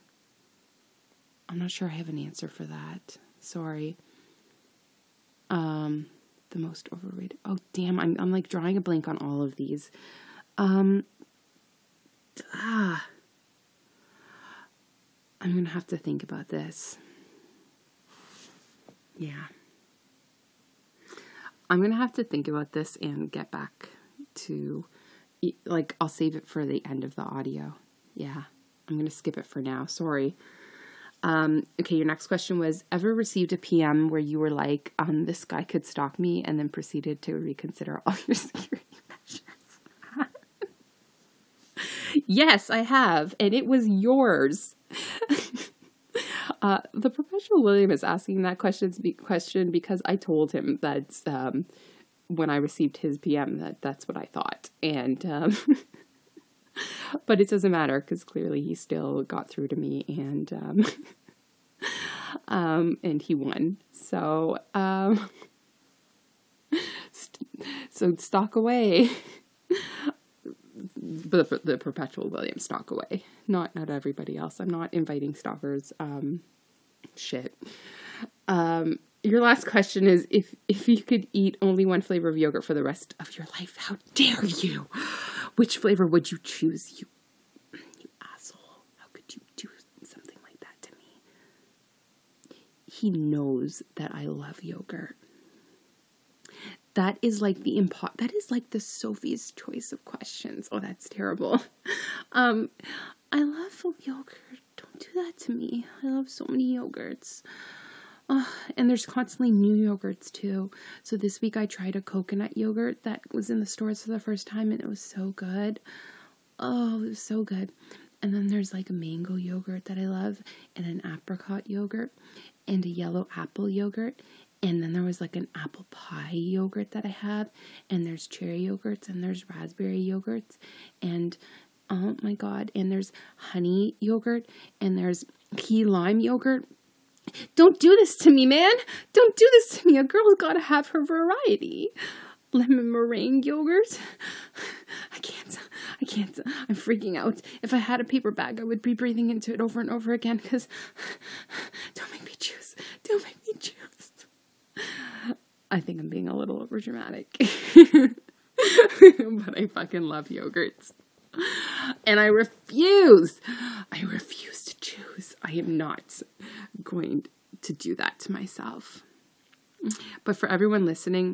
I'm not sure I have an answer for that. Sorry. Um, the most overrated. Oh, damn. I'm, I'm like drawing a blank on all of these. Um, ah, I'm going to have to think about this. Yeah. I'm going to have to think about this and get back to, like, I'll save it for the end of the audio. Yeah, I'm going to skip it for now. Sorry. Um, okay, your next question was, ever received a P M where you were like, um, this guy could stalk me, and then proceeded to reconsider all your security measures? Yes, I have, and it was yours. Uh, the professional William is asking that question question because I told him that um, when I received his P M that that's what I thought, and um, but it doesn't matter because clearly he still got through to me, and um, um, and he won. So um, st- so stalk away. the, the perpetual William stalk away. Not not everybody else. I'm not inviting stalkers. Um, shit. Um, your last question is, if if you could eat only one flavor of yogurt for the rest of your life, how dare you? Which flavor would you choose? You, you asshole. How could you do something like that to me? He knows that I love yogurt. That is like the impo- that is like the Sophie's Choice of questions. Oh, that's terrible. Um, I love yogurt. Don't do that to me. I love so many yogurts. Uh, and there's constantly new yogurts too. So this week I tried a coconut yogurt that was in the stores for the first time, and it was so good. Oh, it was so good. And then there's like a mango yogurt that I love, and an apricot yogurt, and a yellow apple yogurt. And then there was like an apple pie yogurt that I have, and there's cherry yogurts, and there's raspberry yogurts, and oh my god, and there's honey yogurt, and there's key lime yogurt. Don't do this to me, man. Don't do this to me. A girl's got to have her variety. Lemon meringue yogurt. I can't. I can't. I'm freaking out. If I had a paper bag, I would be breathing into it over and over again, because don't make me choose. Don't make me choose. I think I'm being a little overdramatic. But I fucking love yogurts. And I refuse. I refuse to choose. I am not going to do that to myself. But for everyone listening,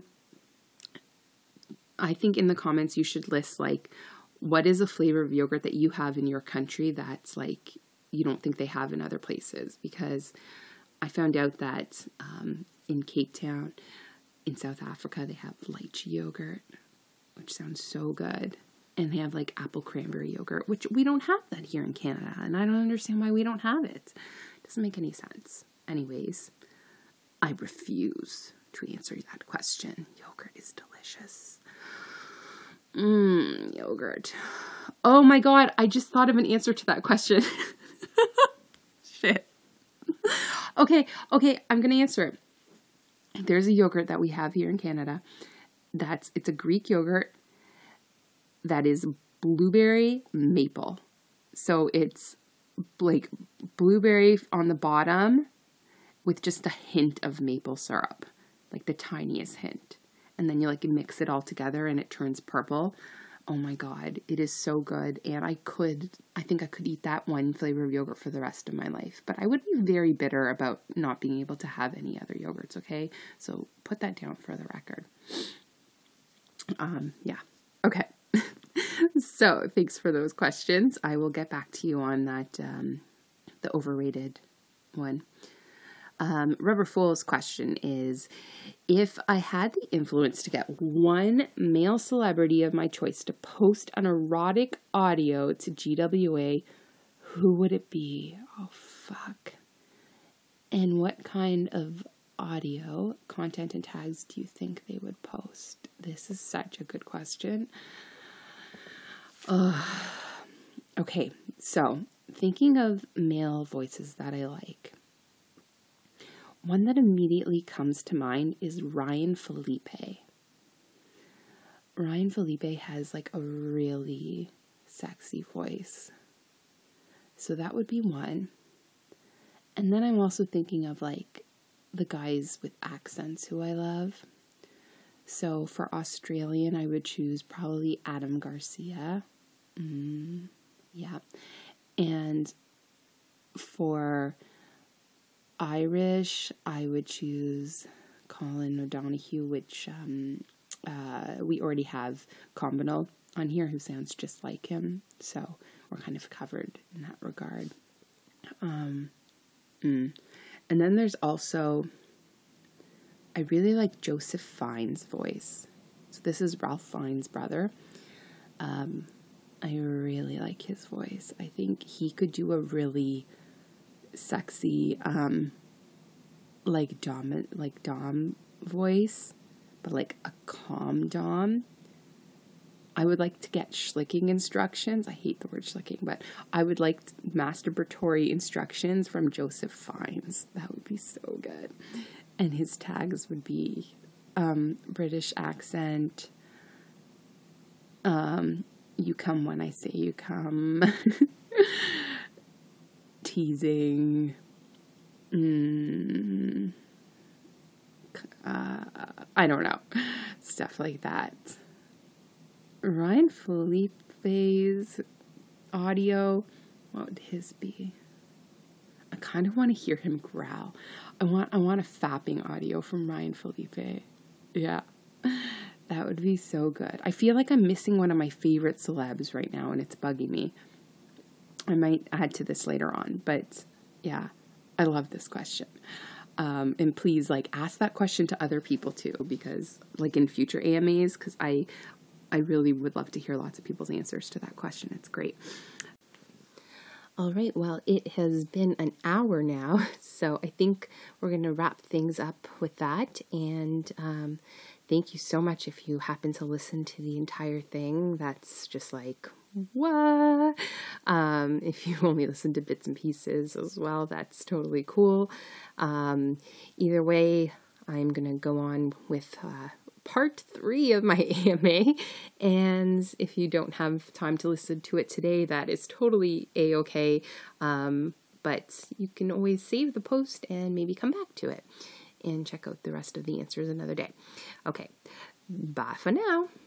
I think in the comments you should list, like, what is a flavor of yogurt that you have in your country that's like you don't think they have in other places? Because I found out that um, in Cape Town, in South Africa, they have lychee yogurt, which sounds so good. And they have like apple cranberry yogurt, which we don't have that here in Canada. And I don't understand why we don't have it. It doesn't make any sense. Anyways, I refuse to answer that question. Yogurt is delicious. Mmm, yogurt. Oh my god, I just thought of an answer to that question. Shit. Okay, okay, I'm going to answer it. There's a yogurt that we have here in Canada. That's, it's a Greek yogurt that is blueberry maple. So it's like blueberry on the bottom with just a hint of maple syrup, like the tiniest hint. And then you like mix it all together and it turns purple. Oh my god, it is so good. And I could, I think I could eat that one flavor of yogurt for the rest of my life. But I would be very bitter about not being able to have any other yogurts, okay? So put that down for the record. Um, yeah. Okay. So thanks for those questions. I will get back to you on that, um, the overrated one. Um, Rubber Fool's question is, if I had the influence to get one male celebrity of my choice to post an erotic audio to G W A, who would it be? Oh, fuck. And what kind of audio, content, and tags do you think they would post? This is such a good question. Uh, okay, so thinking of male voices that I like. One that immediately comes to mind is Ryan Felipe. Ryan Felipe has like a really sexy voice. So that would be one. And then I'm also thinking of like the guys with accents who I love. So for Australian, I would choose probably Adam Garcia. Mm, yeah. And for Irish, I would choose Colin O'Donoghue, which um, uh, we already have Combinal on here who sounds just like him. So we're kind of covered in that regard. Um, mm. And then there's also, I really like Joseph Fiennes' voice. So this is Ralph Fiennes' brother. Um, I really like his voice. I think he could do a really sexy, um, like Dom, like Dom voice, but like a calm Dom. I would like to get schlicking instructions. I hate the word schlicking, but I would like masturbatory instructions from Joseph Fiennes. That would be so good. And his tags would be um, British accent, um, you come when I say you come. Teasing. Mm. Uh, I don't know. Stuff like that. Ryan Felipe's audio, what would his be? I kind of want to hear him growl. I want I want a fapping audio from Ryan Felipe. Yeah. That would be so good. I feel like I'm missing one of my favorite celebs right now, and it's bugging me. I might add to this later on, but yeah, I love this question. Um, and please, like, ask that question to other people too, because, like, in future A M As, because I, I really would love to hear lots of people's answers to that question. It's great. All right, well, it has been an hour now, so I think we're going to wrap things up with that, and um, thank you so much if you happen to listen to the entire thing. That's just like, what? Um, if you only listen to bits and pieces as well, that's totally cool. Um, either way, I'm going to go on with uh, part three of my A M A, and if you don't have time to listen to it today, that is totally a-okay, um, but you can always save the post and maybe come back to it and check out the rest of the answers another day. Okay, bye for now.